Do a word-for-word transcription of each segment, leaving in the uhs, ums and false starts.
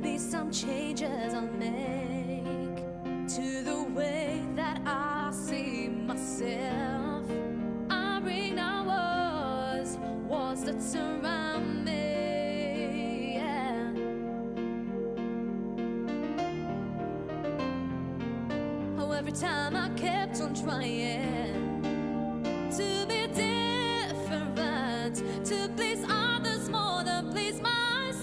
be some changes I'll make to the way that I see myself. I bring down walls, walls that surround me, yeah. Oh, every time I kept on trying to be different, to please others more than please myself.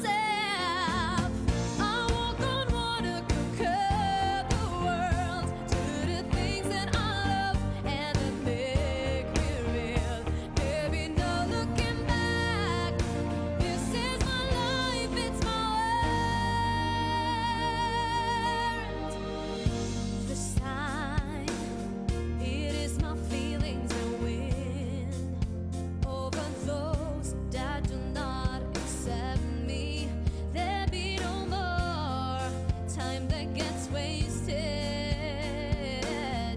I walk on water, conquer the world, do the things that I love and that make me real. There be no looking back. This is my life, it's my world. This time it is my feelings that win over those that do not accept me. There be no more time that gets wasted.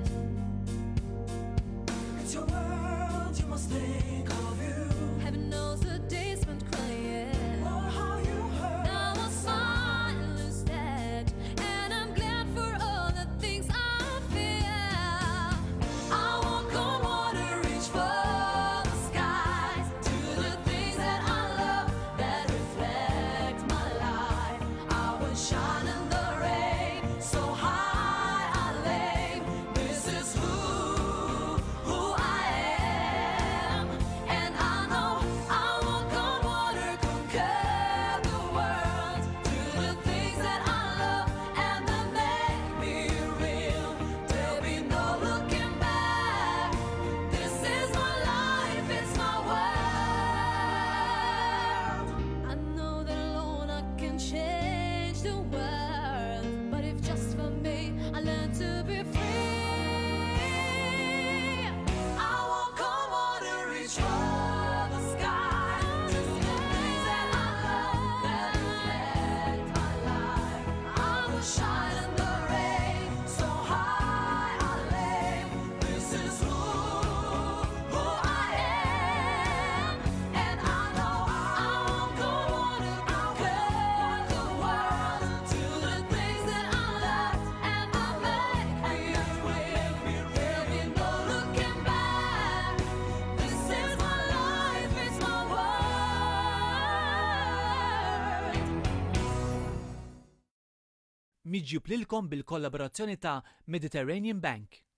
It's your world, you must think of you. Heaven knows the days spent crying. Or how you hurt. Now my smile is dead, and I'm glad for all the things I feel. I walk on water, reach for the skies, do the things that I love that reflect my life. I will shine in the rain, so high I lay. This is who, who I am, and I know I walk on water, conquer the world, do the things that I love and that make me real. There'll be no looking back. This is my life, it's my world. I know that alone I can change the world, but if just for me I learn to be free. I walk on water, reach for the sky, do the things that I love that reflect my life. I will shine in the rain, so high I lay. This is who, who I am, and I know I walk on water, conquer the world, do the things that I love and that make me real. There'll be no looking back. This is my life, it's my world. Miġjub lilkom bil-kollaborazzjoni ta' Mediterranean Bank.